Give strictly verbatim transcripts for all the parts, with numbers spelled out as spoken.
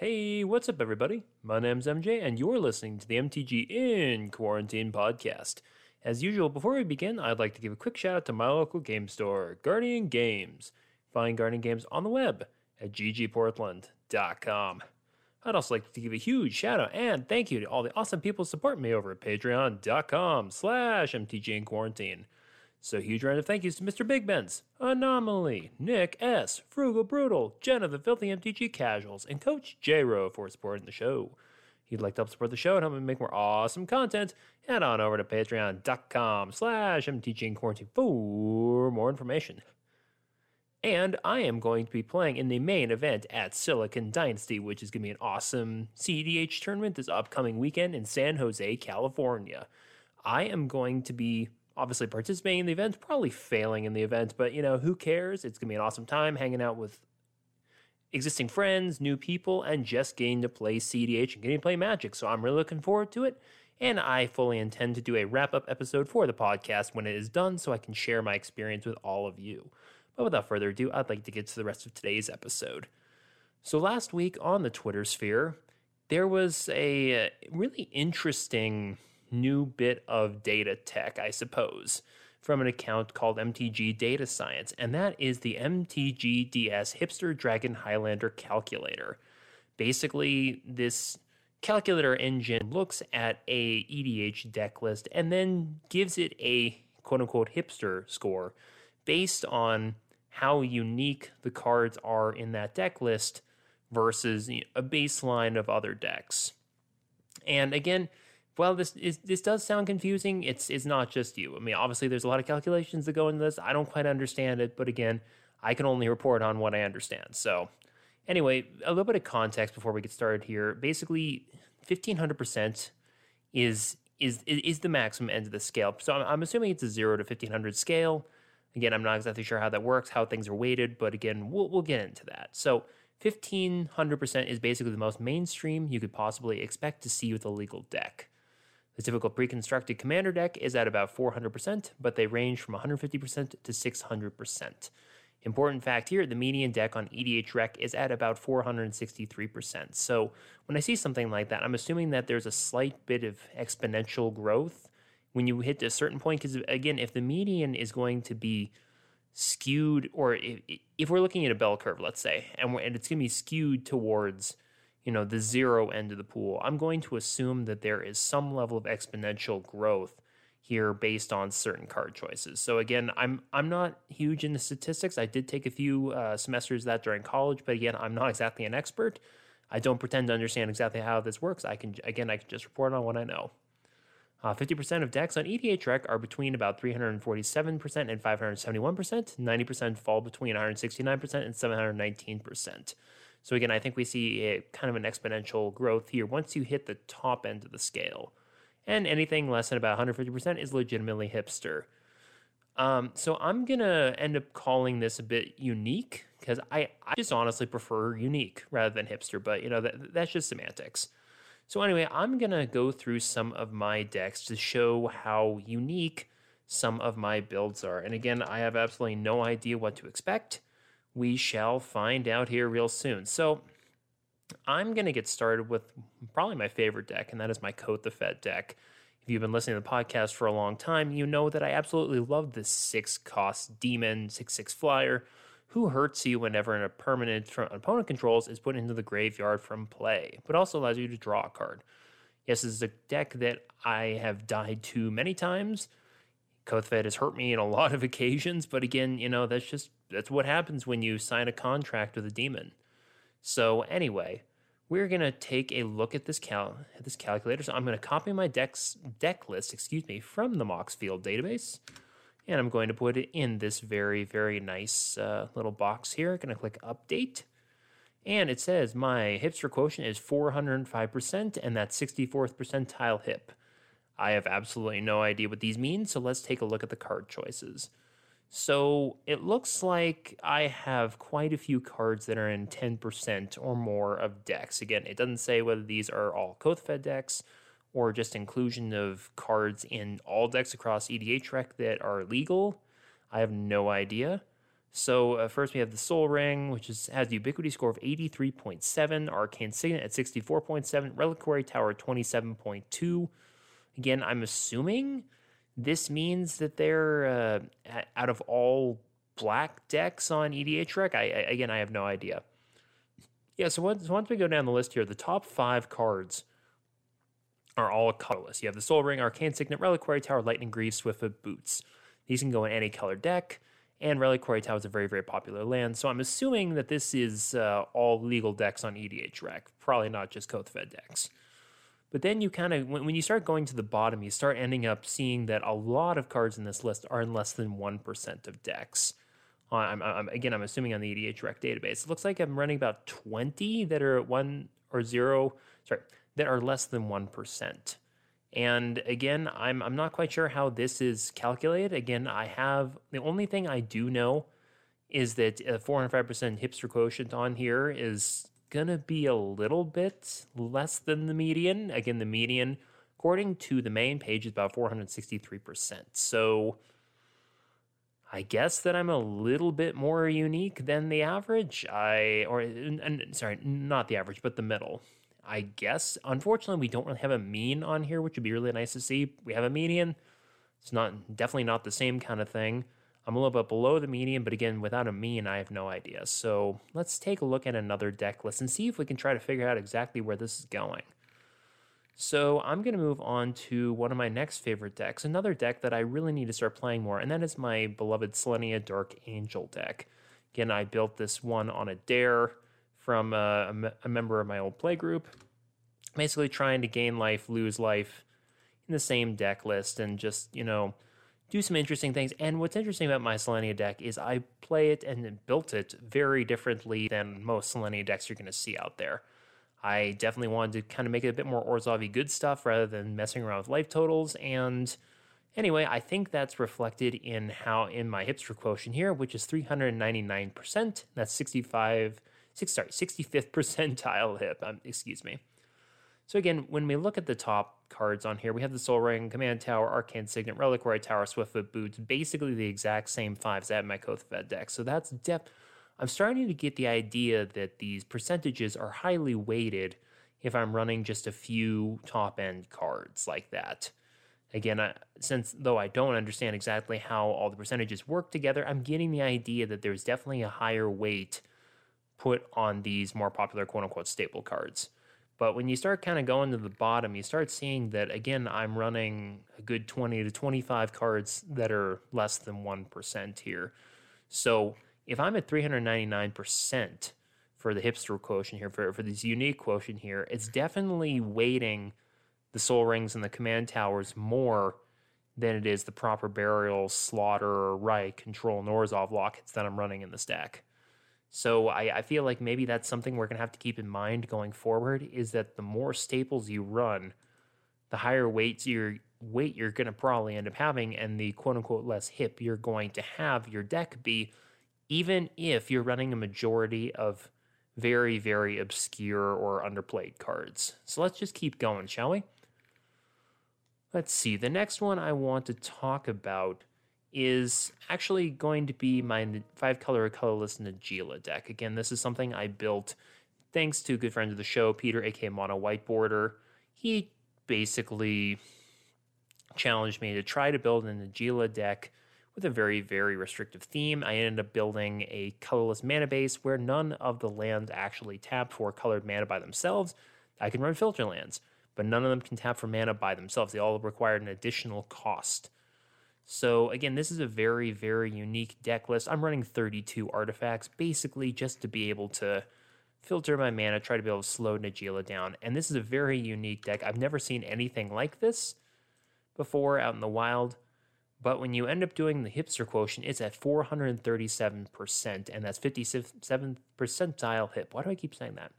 Hey, what's up, everybody? My name's M J, and you're listening to the M T G in Quarantine podcast. As usual, before we begin, I'd like to give a quick shout out to my local game store, Guardian Games. Find Guardian Games on the web at g g portland dot com. I'd also like to give a huge shout out and thank you to all the awesome people supporting me over at patreon dot com slash M T G in quarantine. So huge round of thank yous to Mister Big Benz, Anomaly, Nick S, Frugal Brutal, Jenna the Filthy M T G Casuals, and Coach J-Ro for supporting the show. If you'd like to help support the show and help me make more awesome content, head on over to patreon dot com slash M T G in quarantine for more information. And I am going to be playing in the main event at Silicon Dynasty, which is going to be an awesome C D H tournament this upcoming weekend in San Jose, California. I am going to be obviously participating in the event, probably failing in the event, but you know, who cares? It's going to be an awesome time hanging out with existing friends, new people, and just getting to play C D H and getting to play Magic. So I'm really looking forward to it. And I fully intend to do a wrap-up episode for the podcast when it is done so I can share my experience with all of you. But without further ado, I'd like to get to the rest of today's episode. So last week on the Twitter sphere, there was a really interesting new bit of data tech, I suppose, from an account called M T G Data Science, and that is the M T G D S Hipster Dragon Highlander Calculator. Basically, this calculator engine looks at a E D H deck list and then gives it a quote-unquote hipster score based on how unique the cards are in that deck list versus a baseline of other decks. And again, while this is this does sound confusing, it's it's not just you. I mean, obviously there's a lot of calculations that go into this. I don't quite understand it, but again, I can only report on what I understand. So anyway, a little bit of context before we get started here. Basically, fifteen hundred percent is is is the maximum end of the scale. So I'm, I'm assuming it's a zero to fifteen hundred scale. Again, I'm not exactly sure how that works, how things are weighted, but again, we'll we'll get into that. So fifteen hundred percent is basically the most mainstream you could possibly expect to see with a legal deck. The typical pre-constructed commander deck is at about four hundred percent, but they range from one hundred fifty percent to six hundred percent. Important fact here, the median deck on E D H Rec is at about four hundred sixty-three percent. So when I see something like that, I'm assuming that there's a slight bit of exponential growth when you hit a certain point, because again, if the median is going to be skewed, or if, if we're looking at a bell curve, let's say, and, we're, and it's going to be skewed towards, you know, the zero end of the pool, I'm going to assume that there is some level of exponential growth here based on certain card choices. So again, I'm I'm not huge into statistics. I did take a few uh, semesters of that during college, but again, I'm not exactly an expert. I don't pretend to understand exactly how this works. I can again, I can just report on what I know. Uh, fifty percent of decks on E D H Rec are between about three hundred forty-seven percent and five hundred seventy-one percent. ninety percent fall between one hundred sixty-nine percent and seven hundred nineteen percent. So again, I think we see a kind of an exponential growth here once you hit the top end of the scale. And anything less than about one hundred fifty percent is legitimately hipster. Um, so I'm going to end up calling this a bit unique because I, I just honestly prefer unique rather than hipster, but you know, that, that's just semantics. So anyway, I'm going to go through some of my decks to show how unique some of my builds are. And again, I have absolutely no idea what to expect. We shall find out here real soon. So I'm going to get started with probably my favorite deck, and that is my Koth the Fed deck. If you've been listening to the podcast for a long time, you know that I absolutely love this six-cost demon, six six flyer, who hurts you whenever a permanent from opponent controls is put into the graveyard from play, but also allows you to draw a card. Yes, this is a deck that I have died to many times. Koth Fed has hurt me in a lot of occasions, but again, you know, that's just, that's what happens when you sign a contract with a demon. So anyway, we're going to take a look at this cal at this calculator. So I'm going to copy my deck's deck list, excuse me, from the Moxfield database. And I'm going to put it in this very, very nice uh, little box here. Going to click Update. And it says my hipster quotient is four hundred five percent, and that's sixty-fourth percentile hip. I have absolutely no idea what these mean, so let's take a look at the card choices. So it looks like I have quite a few cards that are in ten percent or more of decks. Again, it doesn't say whether these are all Koth Fed decks or just inclusion of cards in all decks across E D H Rec that are legal. I have no idea. So uh, first we have the Soul Ring, which is, has the Ubiquity score of eighty-three point seven, Arcane Signet at sixty-four point seven, Reliquary Tower twenty-seven point two. Again, I'm assuming this means that they're uh, out of all black decks on E D H Rec. I, I again, I have no idea. Yeah, so once, once we go down the list here, the top five cards are all colorless. You have the Soul Ring, Arcane Signet, Reliquary Tower, Lightning Greaves, Swiftfoot, Boots. These can go in any color deck. And Reliquary Tower is a very, very popular land. So I'm assuming that this is uh, all legal decks on E D H Rec. Probably not just Kothfed decks. But then you kind of, when, when you start going to the bottom, you start ending up seeing that a lot of cards in this list are in less than one percent of decks. Uh, I'm, I'm, again, I'm assuming on the E D H Rec database. It looks like I'm running about twenty that are at one or zero, sorry, that are less than one percent. And again, I'm I'm not quite sure how this is calculated. Again, I have, the only thing I do know is that a four hundred five percent hipster quotient on here is going to be a little bit less than the median. Again, the median, according to the main page, is about four hundred sixty-three percent. So I guess that I'm a little bit more unique than the average. I, or, and, sorry, not the average, but the middle. I guess. Unfortunately, we don't really have a mean on here, which would be really nice to see. We have a median. It's not definitely not the same kind of thing. I'm a little bit below the median, but again, without a mean, I have no idea. So let's take a look at another deck list and see if we can try to figure out exactly where this is going. So I'm going to move on to one of my next favorite decks, another deck that I really need to start playing more, and that is my beloved Selenia Dark Angel deck. Again, I built this one on a dare from a, a member of my old play group, basically trying to gain life, lose life in the same deck list and just, you know, do some interesting things. And what's interesting about my Selenia deck is I play it and built it very differently than most Selenia decks you're going to see out there. I definitely wanted to kind of make it a bit more Orzhov-y good stuff rather than messing around with life totals. And anyway, I think that's reflected in how in my hipster quotient here, which is three hundred ninety-nine percent. That's sixty-five Six, sorry, sixty-fifth percentile hip, um, excuse me. So again, when we look at the top cards on here, we have the Soul Ring, Command Tower, Arcane Signet, Reliquary Tower, Swiftfoot, Boots, basically the exact same fives I have in my Kothfed deck. So that's depth. I'm starting to get the idea that these percentages are highly weighted if I'm running just a few top-end cards like that. Again, I, since though I don't understand exactly how all the percentages work together, I'm getting the idea that there's definitely a higher weight put on these more popular quote-unquote staple cards. But when you start kind of going to the bottom, you start seeing that, again, I'm running a good twenty to twenty-five cards that are less than one percent here. So if I'm at three hundred ninety-nine percent for the hipster quotient here, for, for this unique quotient here, it's definitely weighting the Soul Rings and the Command Towers more than it is the proper Burial, Slaughter, Reich, Control, and Orzhov lockets that I'm running in the stack. So I, I feel like maybe that's something we're going to have to keep in mind going forward, is that the more staples you run, the higher weights your weight you're going to probably end up having, and the quote-unquote less hip you're going to have your deck be, even if you're running a majority of very, very obscure or underplayed cards. So let's just keep going, shall we? Let's see. The next one I want to talk about is actually going to be my five-color colorless Najeela deck. Again, this is something I built thanks to a good friend of the show, Peter, aka Mono Whiteboarder. He basically challenged me to try to build a Najeela deck with a very, very restrictive theme. I ended up building a colorless mana base where none of the lands actually tap for colored mana by themselves. I can run filter lands, but none of them can tap for mana by themselves. They all require an additional cost. So again, this is a very, very unique deck list. I'm running thirty-two artifacts, basically just to be able to filter my mana, try to be able to slow Najeela down. And this is a very unique deck. I've never seen anything like this before out in the wild. But when you end up doing the hipster quotient, it's at four hundred thirty-seven percent, and that's fifty-seventh percentile hip. Why do I keep saying that?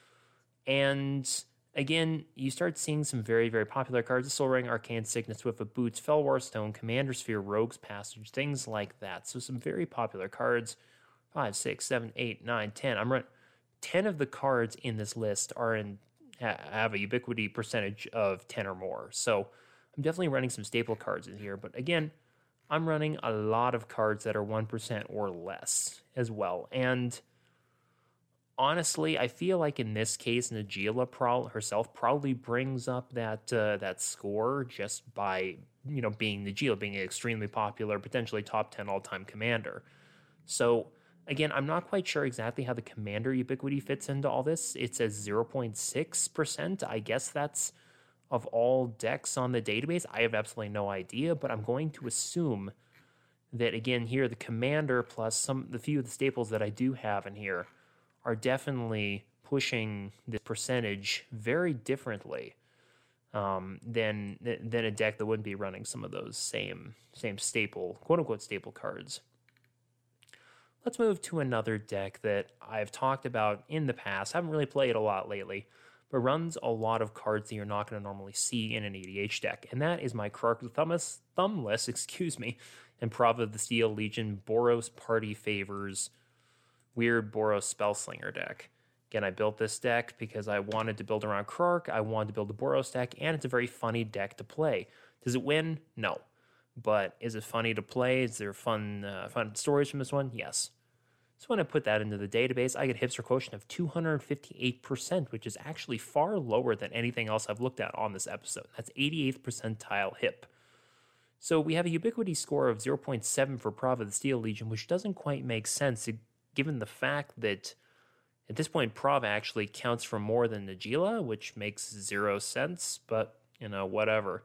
And again, you start seeing some very, very popular cards. The Soul Ring, Arcane Signet, Swiftfoot Boots, Fellwar Stone, Commander Sphere, Rogue's Passage, things like that. So some very popular cards. Five, six, seven, eight, nine, ten. I'm running ten of the cards in this list are in have a ubiquity percentage of ten or more. So I'm definitely running some staple cards in here. But again, I'm running a lot of cards that are one percent or less as well. And honestly, I feel like in this case, Najila pro- herself probably brings up that uh, that score just by, you know, being Najila, being an extremely popular, potentially top ten all-time commander. So again, I'm not quite sure exactly how the commander ubiquity fits into all this. It says zero point six percent. I guess that's of all decks on the database. I have absolutely no idea, but I'm going to assume that again here the commander plus some the few of the staples that I do have in here are definitely pushing this percentage very differently um, than than a deck that wouldn't be running some of those same same staple quote unquote staple cards. Let's move to another deck that I've talked about in the past. Haven't really played a lot lately, but runs a lot of cards that you're not going to normally see in an E D H deck, and that is my Krark the Thumbless, Thumbless, excuse me, and Prava of the Steel Legion Boros Party Favors weird Boros Spellslinger deck. Again, I built this deck because I wanted to build around Krark, I wanted to build a Boros deck, and it's a very funny deck to play. Does it win? No. But is it funny to play? Is there fun uh, fun stories from this one? Yes. So when I put that into the database, I get hipster quotient of two hundred fifty-eight percent, which is actually far lower than anything else I've looked at on this episode. That's eighty-eighth percentile hip. So we have a ubiquity score of zero point seven for Prava of the Steel Legion, which doesn't quite make sense given the fact that at this point Prava actually counts for more than Najila, which makes zero sense, but, you know, whatever.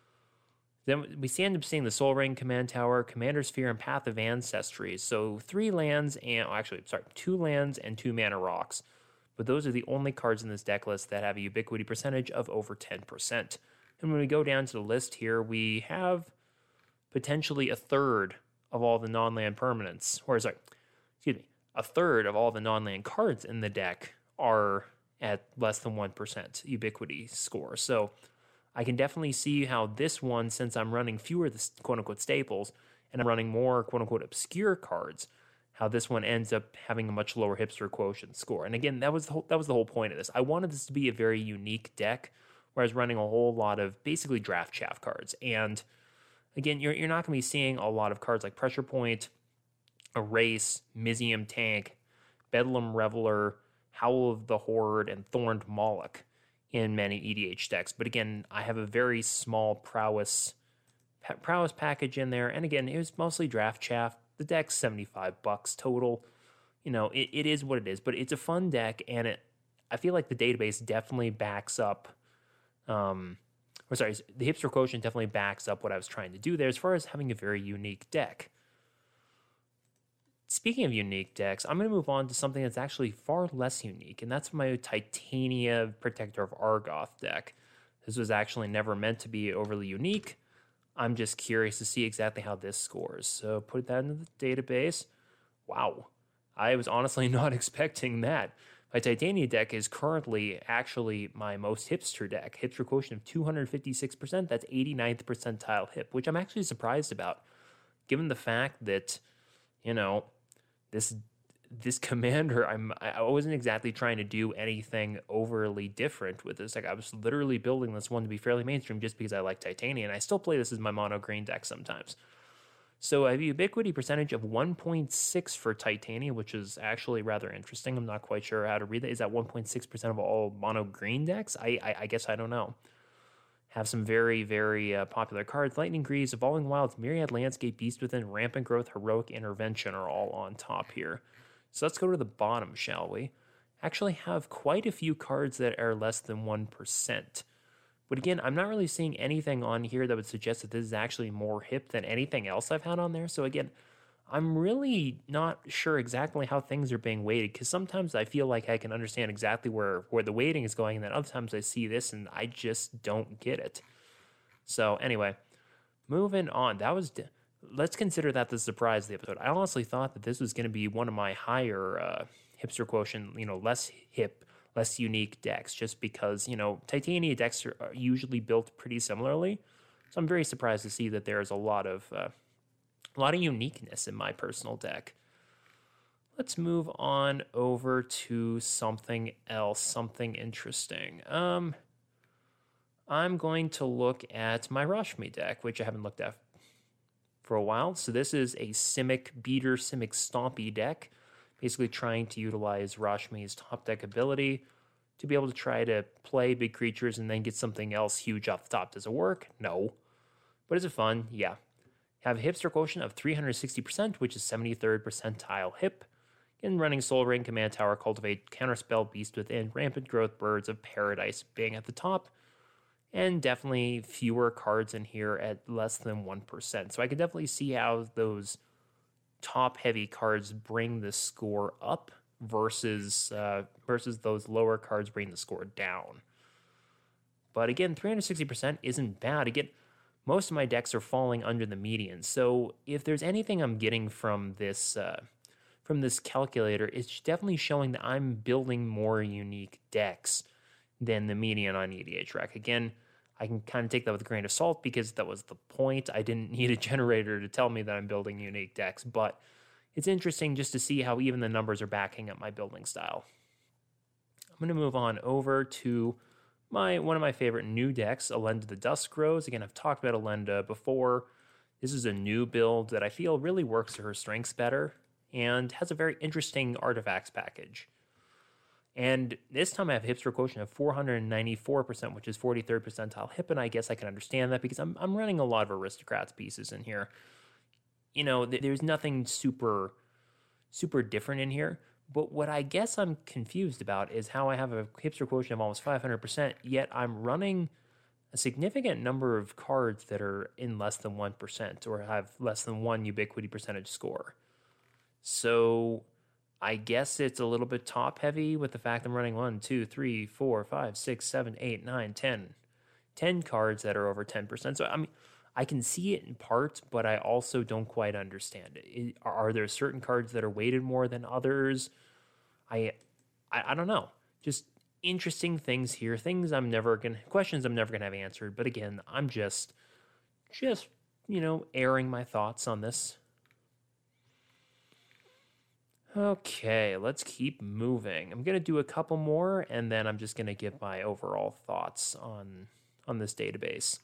Then we end up seeing the Sol Ring Command Tower, Commander Sphere, and Path of Ancestry. So three lands and, actually, sorry, two lands and two mana rocks. But those are the only cards in this deck list that have a ubiquity percentage of over ten percent. And when we go down to the list here, we have potentially a third of all the non-land permanents, or sorry, excuse me, a third of all the non-land cards in the deck are at less than one percent ubiquity score. So I can definitely see how this one, since I'm running fewer of the quote-unquote staples and I'm running more quote-unquote obscure cards, how this one ends up having a much lower hipster quotient score. And again, that was the whole, that was the whole point of this. I wanted this to be a very unique deck where I was running a whole lot of basically draft chaff cards. And again, you're, you're not going to be seeing a lot of cards like Pressure Point, Erase, Mizium Tank, Bedlam Reveler, Howl of the Horde, and Thorned Moloch in many E D H decks. But again, I have a very small prowess pa- prowess package in there. And again, it was mostly draft chaff. The deck's seventy-five bucks total. You know, it, it is what it is, but it's a fun deck, and it I feel like the database definitely backs up um or sorry, the hipster quotient definitely backs up what I was trying to do there as far as having a very unique deck. Speaking of unique decks, I'm going to move on to something that's actually far less unique, and that's my Titania Protector of Argoth deck. This was actually never meant to be overly unique. I'm just curious to see exactly how this scores. So put that into the database. Wow. I was honestly not expecting that. My Titania deck is currently actually my most hipster deck. Hipster quotient of two hundred fifty-six percent. That's eighty-ninth percentile hip, which I'm actually surprised about, given the fact that, you know, this this commander, I'm I wasn't exactly trying to do anything overly different with this. Like I was literally building this one to be fairly mainstream just because I like Titania, and I still play this as my mono green deck sometimes. So I have a ubiquity percentage of one point six for Titania, which is actually rather interesting. I'm not quite sure how to read that. Is that one point six percent of all mono green decks? I, I I guess I don't know. Have some very, very uh, popular cards. Lightning Greaves, Evolving Wilds, Myriad Landscape, Beast Within, Rampant Growth, Heroic Intervention are all on top here. So let's go to the bottom, shall we? Actually have quite a few cards that are less than one percent. But again, I'm not really seeing anything on here that would suggest that this is actually more hip than anything else I've had on there. So again, I'm really not sure exactly how things are being weighted, because sometimes I feel like I can understand exactly where, where the weighting is going, and then other times I see this and I just don't get it. So anyway, moving on. That was... Let's consider that the surprise of the episode. I honestly thought that this was going to be one of my higher uh, hipster quotient, you know, less hip, less unique decks, just because, you know, Titania decks are usually built pretty similarly. So I'm very surprised to see that there's a lot of uh, a lot of uniqueness in my personal deck. Let's move on over to something else, something interesting. Um, I'm going to look at my Rashmi deck, which I haven't looked at for a while. So this is a Simic Beater, Simic Stompy deck, basically trying to utilize Rashmi's top deck ability to be able to try to play big creatures and then get something else huge off the top. Does it work? No. But is it fun? Yeah. Have a hipster quotient of three hundred sixty percent, which is seventy-third percentile hip. In running Soul Ring, Command Tower, Cultivate, Counterspell, Beast Within, Rampant Growth, Birds of Paradise being at the top. And definitely fewer cards in here at less than one percent. So I can definitely see how those top-heavy cards bring the score up versus uh, versus those lower cards bring the score down. But again, three hundred sixty percent isn't bad. Again, most of my decks are falling under the median. So if there's anything I'm getting from this uh, from this calculator, it's definitely showing that I'm building more unique decks than the median on E D H Rec. Again, I can kind of take that with a grain of salt because that was the point. I didn't need a generator to tell me that I'm building unique decks, but it's interesting just to see how even the numbers are backing up my building style. I'm going to move on over to my one of my favorite new decks, Elenda the Duskrows. Again, I've talked about Elenda before. This is a new build that I feel really works to her strengths better and has a very interesting artifacts package. And this time I have a hipster quotient of four hundred ninety-four percent, which is forty-third percentile hip, and I guess I can understand that because I'm I'm running a lot of Aristocrats pieces in here. You know, th- there's nothing super, super different in here, but what I guess I'm confused about is how I have a hipster quotient of almost five hundred percent, yet I'm running a significant number of cards that are in less than one percent or have less than one ubiquity percentage score. So I guess it's a little bit top heavy with the fact I'm running one, two, three, four, five, six, seven, eight, nine, ten, ten cards that are over ten percent. So I mean, I can see it in parts, but I also don't quite understand it. it are there certain cards that are weighted more than others? I, I, I don't know. Just interesting things here. Things I'm never gonna questions I'm never gonna have answered. But again, I'm just, just you know, airing my thoughts on this. Okay, let's keep moving. I'm going to do a couple more, and then I'm just going to give my overall thoughts on on this database.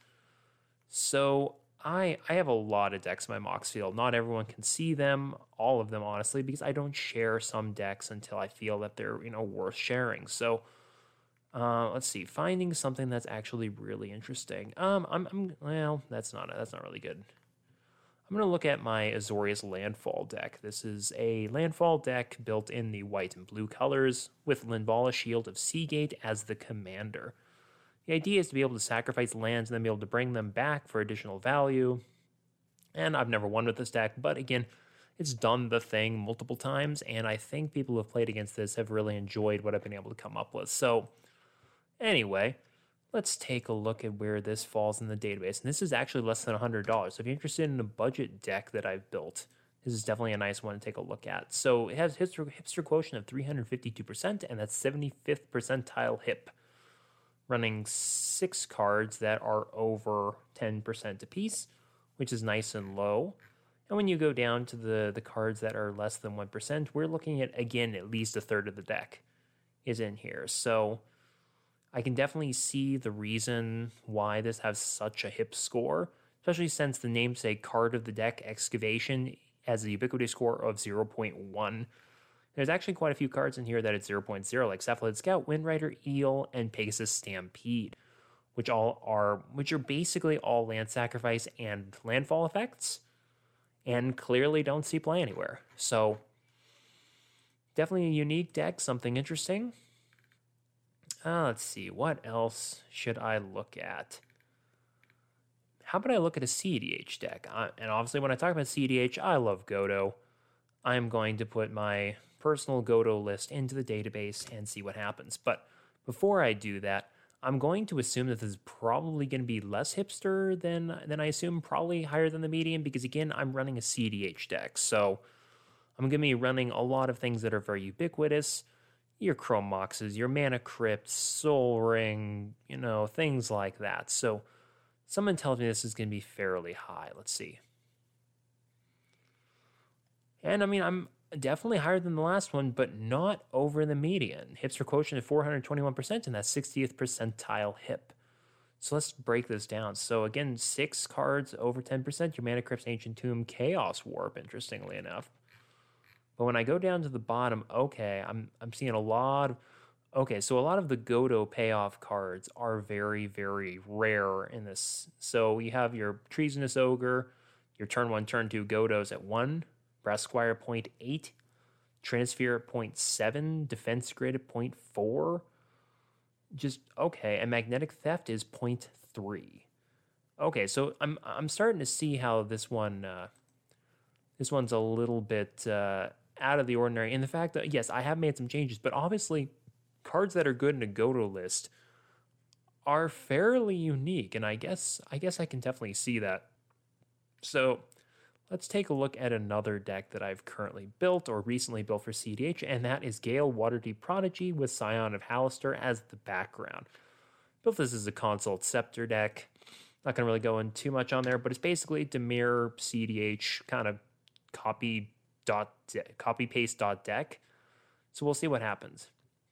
So I I have a lot of decks in my Mox field. Not everyone can see them, all of them, honestly, because I don't share some decks until I feel that they're, you know, worth sharing. So uh, let's see, finding something that's actually really interesting. Um, I'm, I'm well, that's not that's not really good. I'm going to look at my Azorius Landfall deck. This is a Landfall deck built in the white and blue colors with Linvala Shield of Seagate as the commander. The idea is to be able to sacrifice lands and then be able to bring them back for additional value. And I've never won with this deck, but again, it's done the thing multiple times, and I think people who have played against this have really enjoyed what I've been able to come up with. So anyway, let's take a look at where this falls in the database. And this is actually less than one hundred dollars. So if you're interested in a budget deck that I've built, this is definitely a nice one to take a look at. So it has hipster, hipster quotient of three hundred fifty-two percent, and that's seventy-fifth percentile hip. Running six cards that are over ten percent apiece, which is nice and low. And when you go down to the, the cards that are less than one percent, we're looking at, again, at least a third of the deck is in here. So I can definitely see the reason why this has such a hip score, especially since the namesake card of the deck, Excavation, has a ubiquity score of zero point one. There's actually quite a few cards in here that it's zero point zero, like Cephalid Scout, Windrider, Eel, and Pegasus Stampede, which all are which are basically all land sacrifice and landfall effects, and clearly don't see play anywhere. So definitely a unique deck, something interesting. Uh, let's see, what else should I look at? How about I look at a C D H deck? Uh, and obviously when I talk about C D H, I love Godo. I'm going to put my personal Godo list into the database and see what happens. But before I do that, I'm going to assume that this is probably going to be less hipster than, than I assume, probably higher than the median, because again, I'm running a C D H deck. So I'm going to be running a lot of things that are very ubiquitous. Your Chrome Moxes, your Mana Crypts, Soul Ring, you know, things like that. So someone tells me this is going to be fairly high. Let's see. And I mean, I'm definitely higher than the last one, but not over the median. Hipster quotient at four hundred twenty-one percent, and that's sixtieth percentile hip. So let's break this down. So again, six cards over ten percent. Your Mana Crypt's Ancient Tomb, Chaos Warp, interestingly enough. But when I go down to the bottom, okay, I'm I'm seeing a lot of, okay, so a lot of the Godo payoff cards are very, very rare in this. So you have your Treasonous Ogre, your turn one, turn two Godos at one, Brass Squire at zero point eight, Trinisphere at zero point seven, Defense Grid at zero point four. Just, okay, and Magnetic Theft is zero point three. Okay, so I'm I'm starting to see how this one, uh, this one's a little bit uh, out of the ordinary. And the fact that, yes, I have made some changes, but obviously cards that are good in a Godo list are fairly unique, and I guess I guess I can definitely see that. So let's take a look at another deck that I've currently built or recently built for C D H, and that is Gale Waterdeep Prodigy with Scion of Halaster as the background. Built this as a Consult Scepter deck. Not going to really go in too much on there, but it's basically Dimir C D H kind of copy dot de- copy paste dot deck. So we'll see what happens.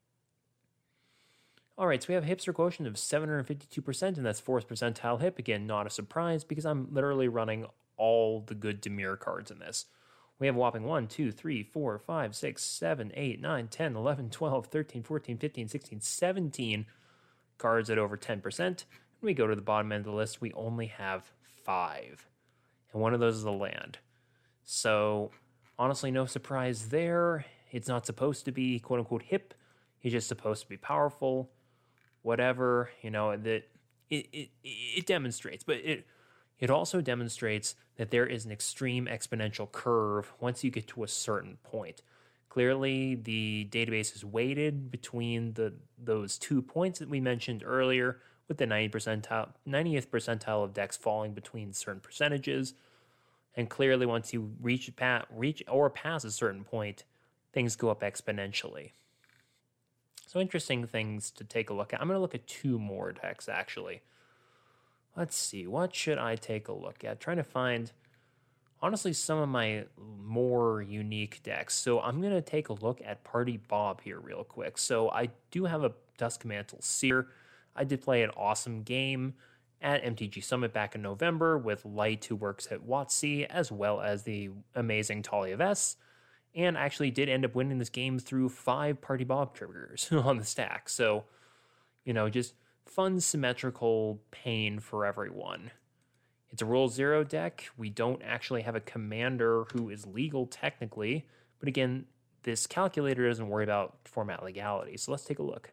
All right, so we have a hipster quotient of seven hundred fifty-two percent, and that's fourth percentile hip. Again, not a surprise because I'm literally running all the good Dimir cards in this. We have a whopping one, two, three, four, five, six, seven, eight, nine, ten, eleven, twelve, thirteen, fourteen, fifteen, sixteen, seventeen cards at over ten percent. When we go to the bottom end of the list, we only have five. And one of those is a land. So, honestly, no surprise there. It's not supposed to be quote-unquote hip. He's just supposed to be powerful. Whatever, you know, that it, it, it demonstrates. But it it also demonstrates that there is an extreme exponential curve once you get to a certain point. Clearly, the database is weighted between the those two points that we mentioned earlier, with the ninety percentile, ninetieth percentile of decks falling between certain percentages. And clearly, once you reach, reach or pass a certain point, things go up exponentially. So interesting things to take a look at. I'm going to look at two more decks, actually. Let's see. What should I take a look at? Trying to find, honestly, some of my more unique decks. So I'm going to take a look at Party Bob here real quick. So I do have a Duskmantle Seer. I did play an awesome game at M T G Summit back in November with Light, who works at WotC, as well as the amazing Talia Vess. And actually did end up winning this game through five Party Bob triggers on the stack. So, you know, just fun, symmetrical pain for everyone. It's a Rule Zero deck. We don't actually have a commander who is legal technically. But again, this calculator doesn't worry about format legality. So let's take a look.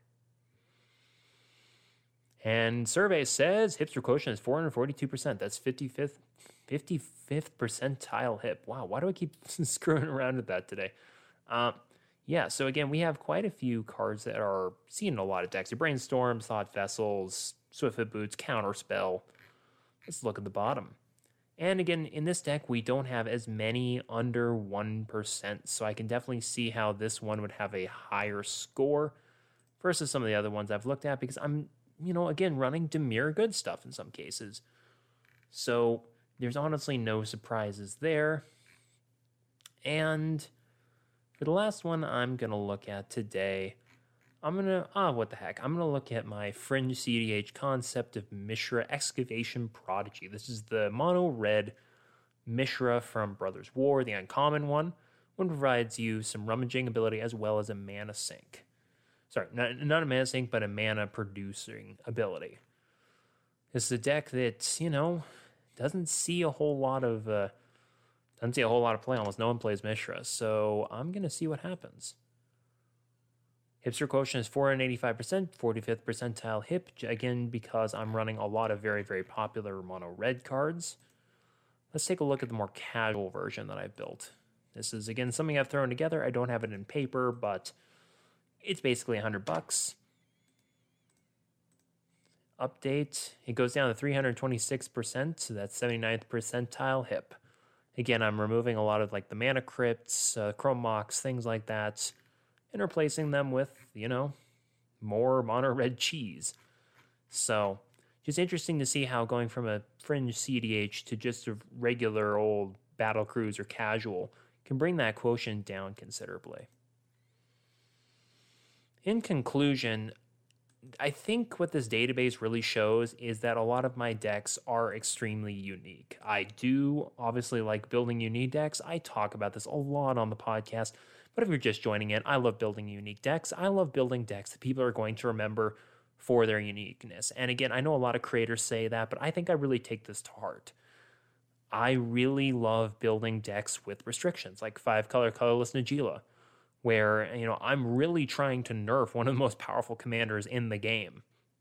And survey says hipster quotient is four hundred forty-two percent. That's fifty-fifth, fifty-fifth percentile hip. Wow, why do I keep screwing around with that today? Um, yeah, so again, we have quite a few cards that are seen in a lot of decks. Your Brainstorm, Thought Vessels, Swiftfoot Boots, Counterspell. Let's look at the bottom. And again, in this deck, we don't have as many under one percent, so I can definitely see how this one would have a higher score versus some of the other ones I've looked at, because I'm, you know, again, running Dimir good stuff in some cases. So there's honestly no surprises there. And for the last one I'm going to look at today, I'm going to, ah, what the heck, I'm going to look at my Fringe C D H concept of Mishra Excavation Prodigy. This is the mono-red Mishra from Brothers War, the uncommon one. One provides you some rummaging ability as well as a mana sink. Sorry, not, not a mana sink, but a mana producing ability. This is a deck that, you know, doesn't see a whole lot of uh, doesn't see a whole lot of play. Almost no one plays Mishra, so I'm gonna see what happens. Hipster quotient is four hundred eighty-five percent, forty-fifth percentile hip, again because I'm running a lot of very, very popular mono red cards. Let's take a look at the more casual version that I built. This is again something I've thrown together. I don't have it in paper, but it's basically a hundred bucks. Update, it goes down to three hundred twenty-six percent, so that's seventy-ninth percentile hip. Again, I'm removing a lot of like the Mana Crypts, uh, Chrome Mox, things like that, and replacing them with, you know, more mono red cheese. So, just interesting to see how going from a Fringe C D H to just a regular old Battle Cruiser casual can bring that quotient down considerably. In conclusion, I think what this database really shows is that a lot of my decks are extremely unique. I do obviously like building unique decks. I talk about this a lot on the podcast, but if you're just joining in, I love building unique decks. I love building decks that people are going to remember for their uniqueness. And again, I know a lot of creators say that, but I think I really take this to heart. I really love building decks with restrictions, like five color colorless Najeela, where, you know, I'm really trying to nerf one of the most powerful commanders in the game.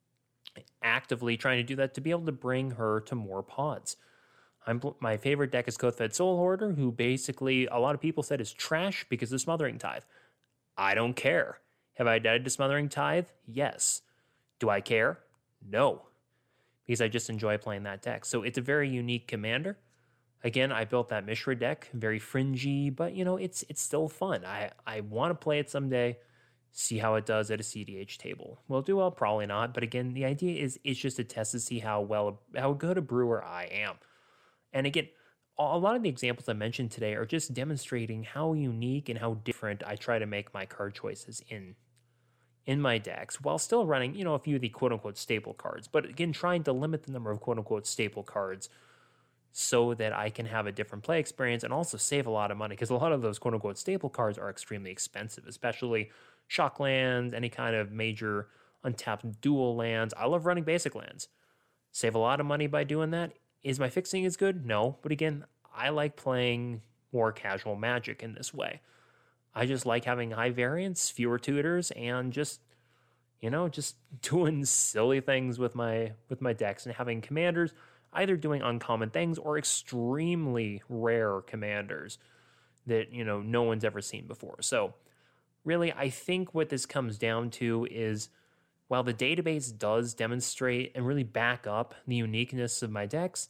Actively trying to do that to be able to bring her to more pods. I'm my favorite deck is Kothfed Soul Hoarder, who basically a lot of people said is trash because of Smothering Tithe. I don't care. Have I died to Smothering Tithe? Yes. Do I care? No. Because I just enjoy playing that deck. So it's a very unique commander. Again, I built that Mishra deck, very fringy, but you know, it's it's still fun. I, I want to play it someday, see how it does at a C D H table. Will it do well? Probably not. But again, the idea is it's just a test to see how well, how good a brewer I am. And again, a lot of the examples I mentioned today are just demonstrating how unique and how different I try to make my card choices in in my decks, while still running, you know, a few of the quote-unquote staple cards. But again, trying to limit the number of quote-unquote staple cards so that I can have a different play experience and also save a lot of money, because a lot of those quote-unquote staple cards are extremely expensive, especially shock lands, any kind of major untapped dual lands. I love running basic lands. Save a lot of money by doing that. Is my fixing as good? No. But again, I like playing more casual Magic in this way. I just like having high variance, fewer tutors, and just, you know, just doing silly things with my with my decks and having commanders either doing uncommon things or extremely rare commanders that, you know, no one's ever seen before. So really, I think what this comes down to is, while the database does demonstrate and really back up the uniqueness of my decks,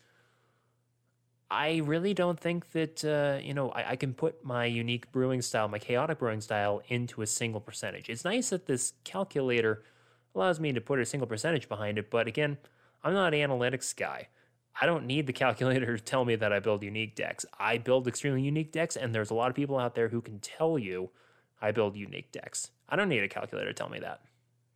I really don't think that, uh, you know, I, I can put my unique brewing style, my chaotic brewing style, into a single percentage. It's nice that this calculator allows me to put a single percentage behind it, but again, I'm not an analytics guy. I don't need the calculator to tell me that I build unique decks. I build extremely unique decks, and there's a lot of people out there who can tell you I build unique decks. I don't need a calculator to tell me that.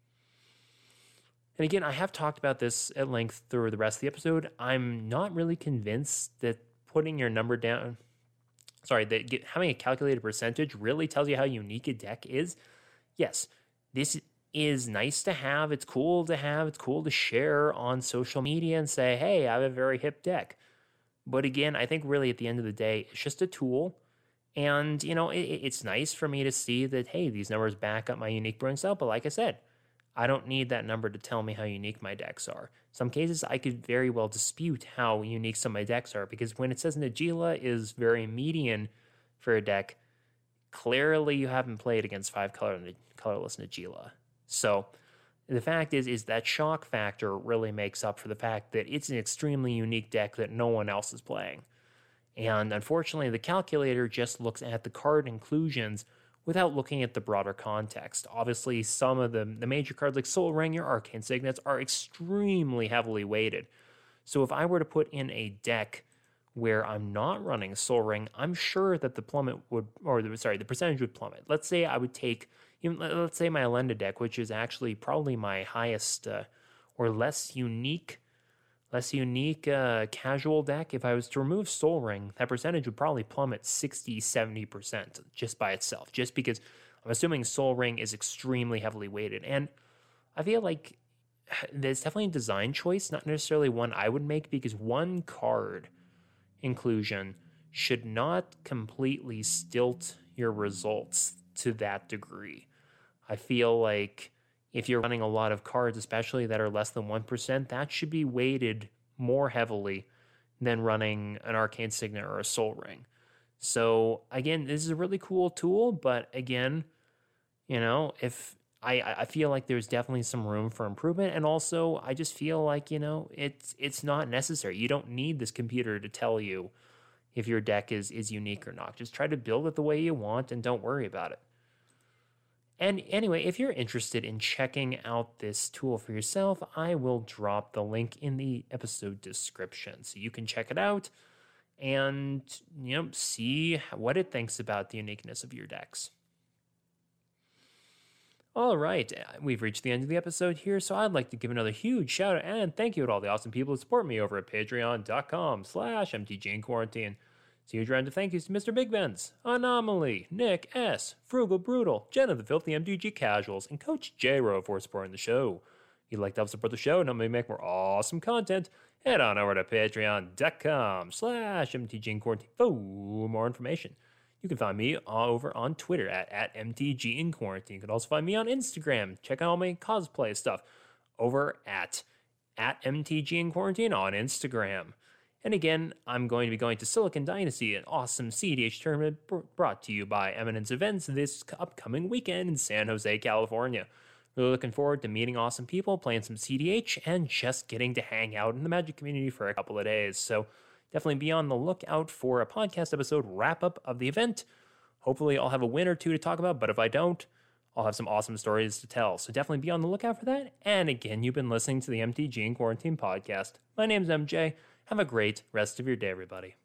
And again, I have talked about this at length through the rest of the episode. I'm not really convinced that putting your number down, sorry, that get, having a calculated percentage really tells you how unique a deck is. Yes, this is nice to have. It's cool to have. It's cool to share on social media and say, hey, I have a very hip deck. But again, I think really at the end of the day, it's just a tool. And, you know, it, it's nice for me to see that, hey, these numbers back up my unique brewing style. But like I said, I don't need that number to tell me how unique my decks are. Some cases I could very well dispute how unique some of my decks are, because when it says Najeela is very median for a deck, clearly you haven't played against five color, colorless Najeela. So the fact is, is that shock factor really makes up for the fact that it's an extremely unique deck that no one else is playing. And unfortunately, the calculator just looks at the card inclusions without looking at the broader context. Obviously, some of the, the major cards like Sol Ring or Arcane Signets are extremely heavily weighted. So if I were to put in a deck where I'm not running Sol Ring, I'm sure that the plummet would, or the, sorry, the percentage would plummet. Let's say I would take, even let's say my Elenda deck, which is actually probably my highest uh, or less unique Less unique uh, casual deck. If I was to remove Sol Ring, that percentage would probably plummet sixty, seventy percent just by itself, just because I'm assuming Sol Ring is extremely heavily weighted. And I feel like there's definitely a design choice, not necessarily one I would make, because one card inclusion should not completely stilt your results to that degree. I feel like if you're running a lot of cards, especially that are less than one percent, that should be weighted more heavily than running an Arcane Signet or a Sol Ring. So again, this is a really cool tool, but again, you know, if I, I feel like there's definitely some room for improvement, and also I just feel like, you know, it's it's not necessary. You don't need this computer to tell you if your deck is is unique or not. Just try to build it the way you want and don't worry about it. And anyway, if you're interested in checking out this tool for yourself, I will drop the link in the episode description so you can check it out and, you know, see what it thinks about the uniqueness of your decks. All right, uh, we've reached the end of the episode here, so I'd like to give another huge shout out and thank you to all the awesome people who support me over at patreon.com slash MTG in quarantine. So huge round of thank yous to Mister Big Benz, Anomaly, Nick S, Frugal Brutal, Jen of the Filthy M T G Casuals, and Coach J-Ro for supporting the show. If you'd like to help support the show and help me make more awesome content, head on over to patreon.com slash MTG in quarantine for more information. You can find me over on Twitter at, at M T G in quarantine. You can also find me on Instagram. Check out all my cosplay stuff over at, at M T G in quarantine on Instagram. And again, I'm going to be going to Silicon Dynasty, an awesome C D H tournament br- brought to you by Eminence Events this upcoming weekend in San Jose, California. Really looking forward to meeting awesome people, playing some C D H, and just getting to hang out in the Magic community for a couple of days. So definitely be on the lookout for a podcast episode wrap-up of the event. Hopefully I'll have a win or two to talk about, but if I don't, I'll have some awesome stories to tell. So definitely be on the lookout for that. And again, you've been listening to the M T G in Quarantine podcast. My name's M J. Have a great rest of your day, everybody.